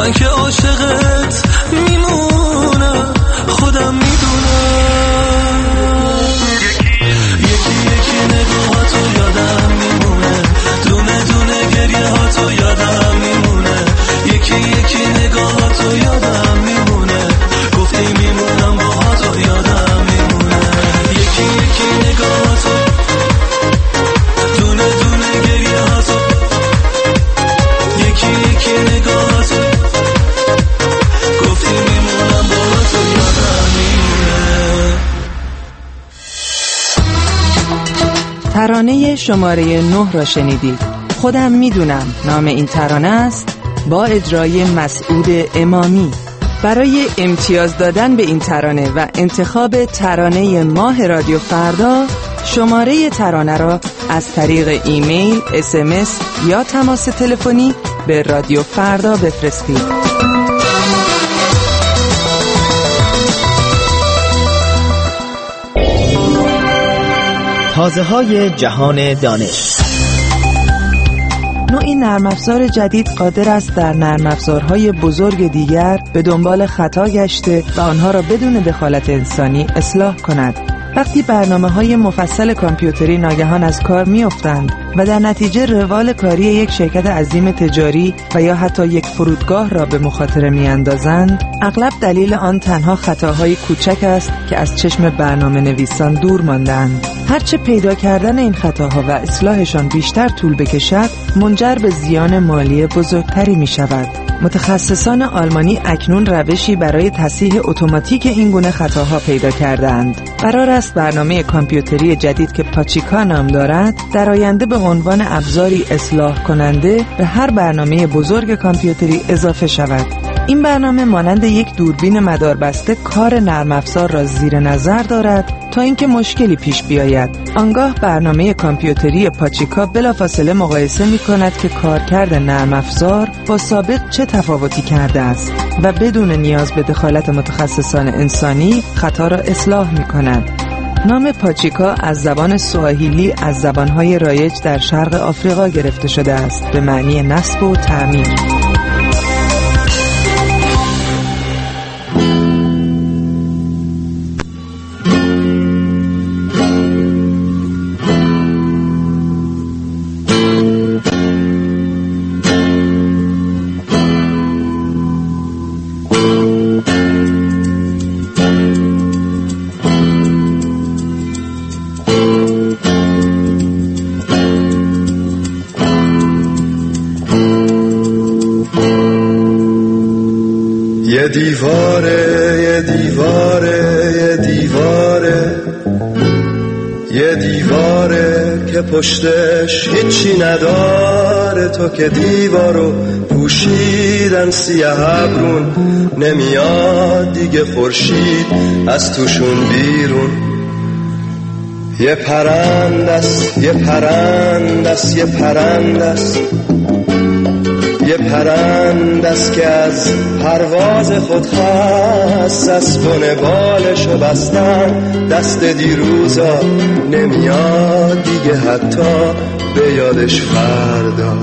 من که عاشقت میمونم، خودم میدونم. یکی یکی نگاهاتو یادم میمونه، دونه دونه گریه هاتو یادم میمونه. یکی یکی نگاهاتو یادم میمونه، گفتی میمونم باهاتو یادم میمونه. یکی یکی نگاهاتو، دونه دونه گریه هاتو، یکی یکی نگاهاتو، گفتی میمونم باهاتو یادم میمونه. ترانه شماره 9 را شنیدید. خودم میدونم نام این ترانه است، با اجرای مسعود امامی. برای امتیاز دادن به این ترانه و انتخاب ترانه ماه رادیو فردا، شماره ترانه را از طریق ایمیل، SMS یا تماس تلفنی به رادیو فردا بفرستید. تازه‌های جهان دانش. نوعی نرم افزار جدید قادر است در نرم افزارهای بزرگ دیگر به دنبال خطا گشته و آنها را بدون دخالت انسانی اصلاح کند. وقتی برنامه‌های مفصل کامپیوتری ناگهان از کار می‌افتند و در نتیجه روال کاری یک شرکت عظیم تجاری و یا حتی یک فرودگاه را به مخاطره می‌اندازند، اغلب دلیل آن تنها خطاهای کوچک است که از چشم برنامه نویسان دور مانده‌اند. هرچه پیدا کردن این خطاها و اصلاحشان بیشتر طول بکشد، منجر به زیان مالی بزرگتری می‌شود. متخصصان آلمانی اکنون روشی برای تصحیح اتوماتیک این گونه خطاها پیدا کردند. قرار است برنامه کامپیوتری جدید که پاچیکا نام دارد، در آینده به عنوان ابزاری اصلاح کننده به هر برنامه بزرگ کامپیوتری اضافه شود. این برنامه مانند یک دوربین مداربسته کار نرم افزار را زیر نظر دارد تا اینکه مشکلی پیش بیاید. آنگاه برنامه کامپیوتری پاچیکا بلافاصله مقایسه می‌کند که کارکرد نرم افزار با سابق چه تفاوتی کرده است و بدون نیاز به دخالت متخصصان انسانی خطا را اصلاح می‌کند. نام پاچیکا از زبان سواحیلی از زبان‌های رایج در شرق آفریقا گرفته شده است به معنی نصب و تعمیر. یه دیواره یه دیواره یه دیواره یه دیواره که پشتش هیچی نداره، تو که دیوارو پوشیدن سیاه ابرون، نمیاد دیگه خورشید از توشون بیرون. یه پرندست یه پرندست یه پرندست یه پرندست که از پرواز خود خست، از بن بالشو بستن دست دیروزا، نمیاد دیگه حتی به یادش فردا.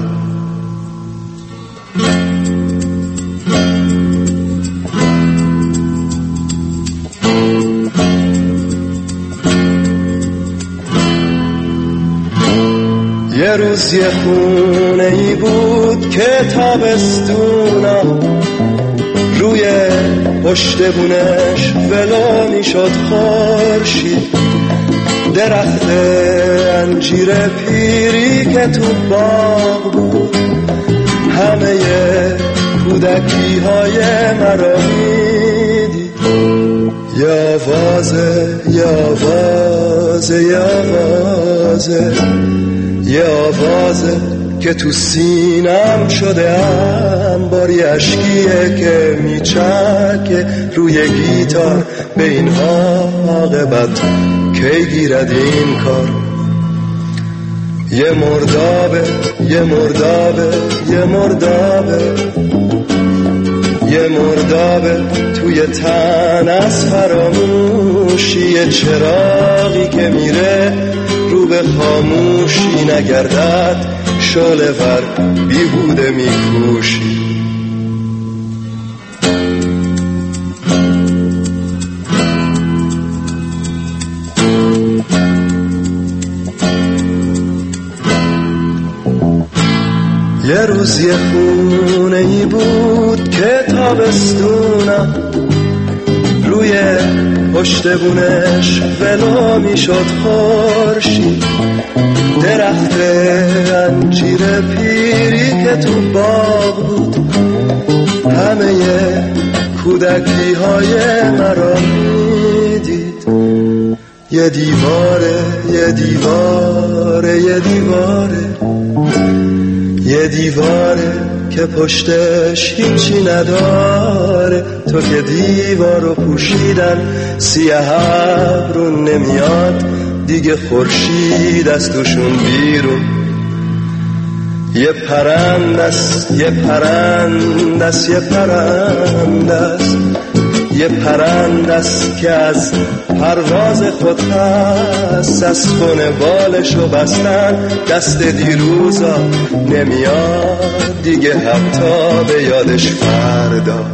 یه روز یه خونه ای بود که تابستونا روی پشت بونش ولو میشد خورشید، درخت انجیر پیری که تو باغ بود همه کودکی های مرا میدید. یه آوازه یه آوازه یه آوازه یه آوازه که تو سینم شده انباری، اشکیه که میچکه روی گیتار، به این عاقبت کی گیرد این کار. یه مردابه یه مردابه یه مردابه یه مردابه توی تن از فراموشی، یه چراغی که میره رو به خاموشی، نگردد شعله ور بیهوده میکوشی. از یه خونه ای بود که تابستونم روی پشت بونش ولو میشد خورشید، درخت انجیر پیری که تو باغ بود همه کودکی های مرا میدید. یه دیواره یه دیواره یه دیواره یه دیواره که پشتش هیچی نداره، تو که دیوارو پوشیدن سیاه ابرون نمیاد دیگه خورشید از توشون بیرون. یه پرندست یه پرندست یه پرندست یه پرندست که از پرواز خود هست، از خونه بالشو بستن دست دیروزا نمیاد دیگه حتی به یادش فردا.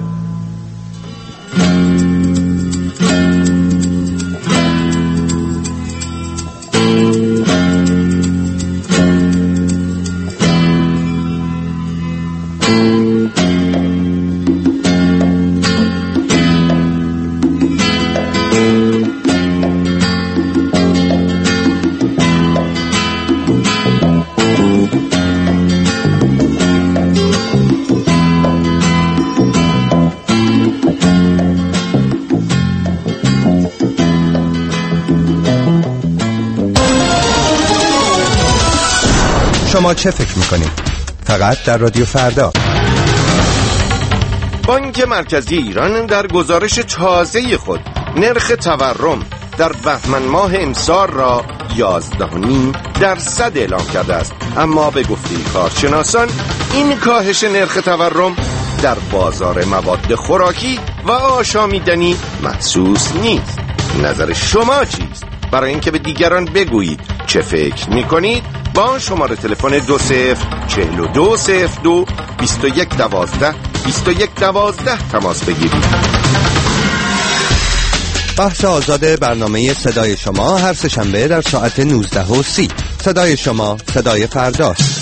شما چه فکر میکنید؟ فقط در رادیو فردا. بانک مرکزی ایران در گزارش تازه خود نرخ تورم در بهمن ماه امسال را 11.5% اعلام کرده است، اما به گفته کارشناسان این کاهش نرخ تورم در بازار مواد خوراکی و آشامیدنی محسوس نیست. نظر شما چیست؟ برای اینکه به دیگران بگویید چه فکر میکنید با شماره تلفن 2042022112 2112 تماس بگیرید. بحث آزاد برنامه صدای شما هر سه‌شنبه در ساعت 19:30. صدای شما، صدای فرداست.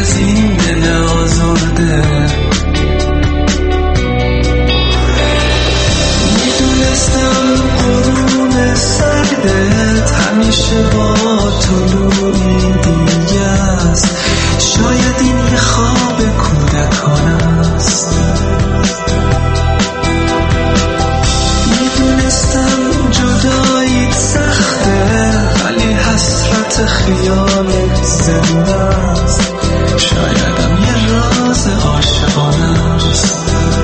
سینه آزرده، میدونستم قرون سردت همیشه با طلوعی دیگه است، شاید این یه خواب کودکانه است. میدونستم جداییت سخته ولی حسرت خیالت زنده است، شایدم یه راز عاشقانه است.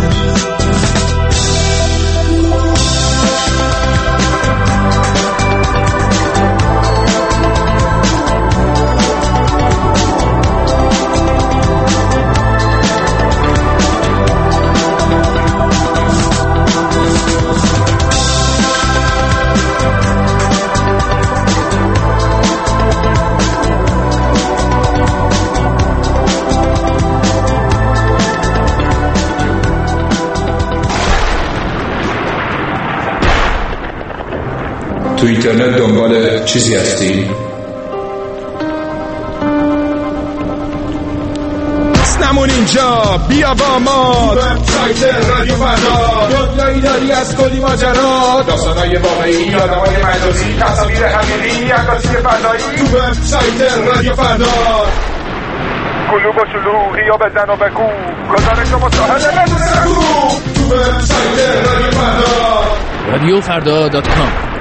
تو اینترنت دنبال چیزی هستی؟ نمون اینجا بیا با ما وبسایت رادیو فردا، دنیایی داری از کلی ماجرا، داستانای واقعی، آدمای مجازی، تصاویر حقیقی، عکاسی فضایی. تو وبسایت رادیو فردا کلوب و شلوغی یا بزن و بگو، گزارش و مصاحبه بدون تو وبسایت رادیو فردا رادیوفردا.com.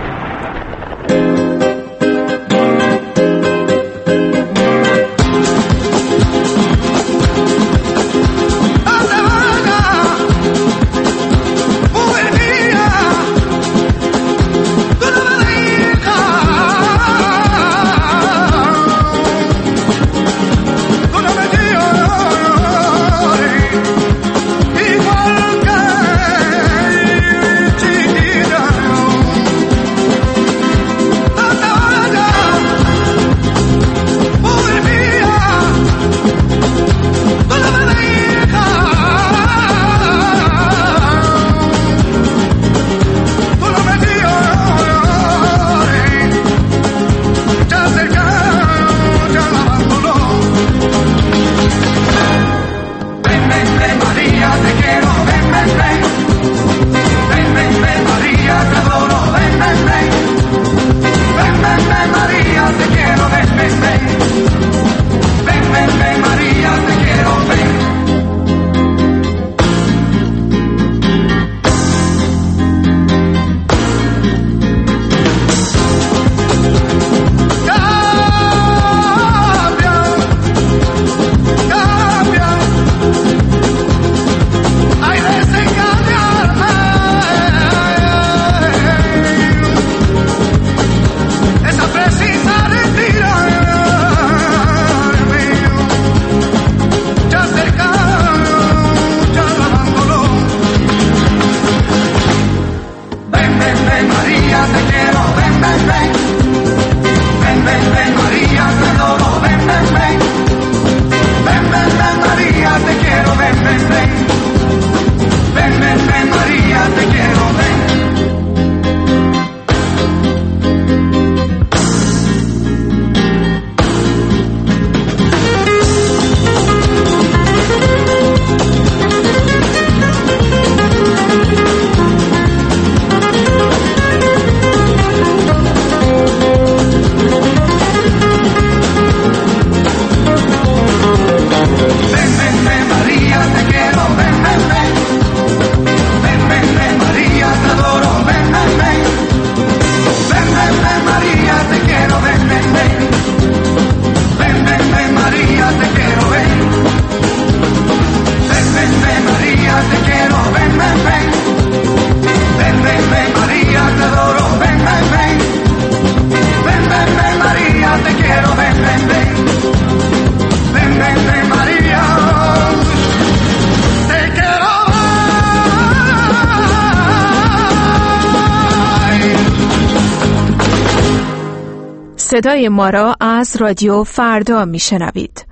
صدای ما را از رادیو فردا میشنوید.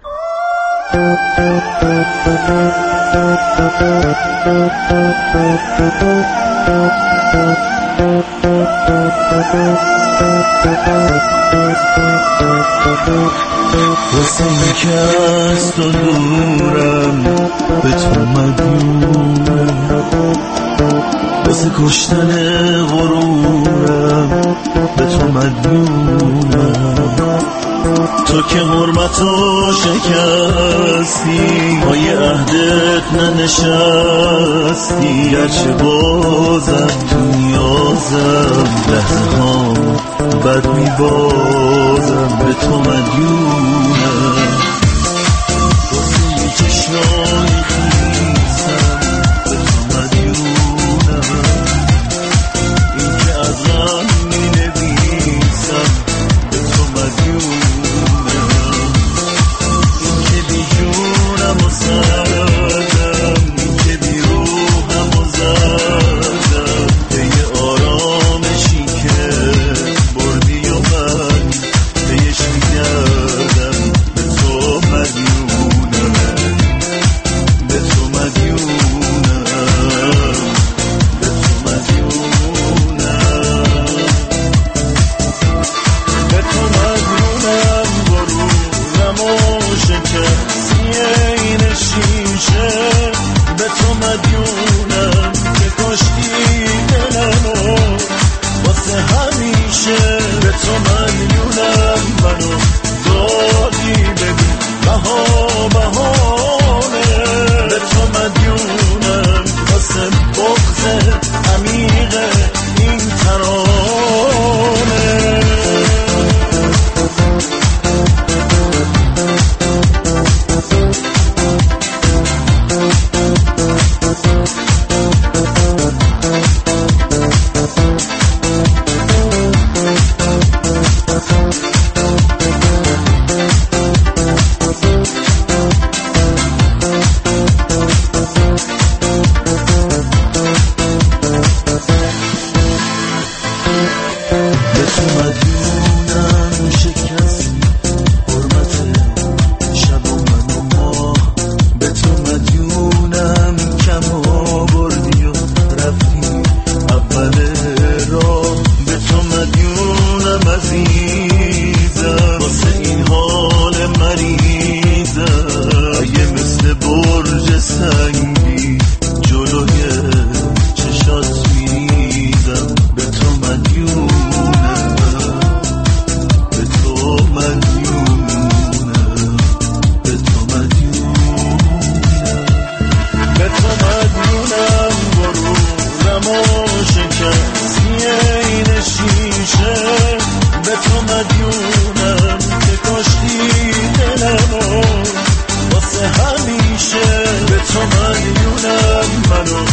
واسه این که از تو دورم به تو مدیونم، واسه کشتن غرورم به تو مدیونم. تو که حرمتو شکستی، با یه عهدت ننشستی، گرچه بازم تو نیازم، لحظه ها بد میبازم به تو مدیونم. واسه یه چشمای خیسم به تو مدیونم، این که از غم مینویسم به تو مدیونم، این که بی جونم و زدم، این که بی روحم و زدم، به یه آرامشی که بردی و من بهش میگردم به تو مدیونم، به تو مدیونم، به تو مدیونم، به تو مدیونم. غرورم و شکستی این شیشه، به تو مدیونم که کشتی دلمو واسه همیشه، به تو مدیونم. منو دادی ببین بهانه، به تو مدیونم واسه بغض عمیق این ترانه. به تو مدیونم شکستی حرمت شب و من و ماه، به تو مدیونم کم آوردی و رفتی اول راه، به تو مدیونم عزیزم واسه این حال مریضم، اگه مثل برج سنگی جلوی چشات میریزم، به تو مدیونم، به تو مدیونم، به تو مدیونم، به تو مدیونم. غرورم و شکستی این شیشه، به تو مدیونم که کشتی دلمو واسه همیشه، به تو مدیونم. منو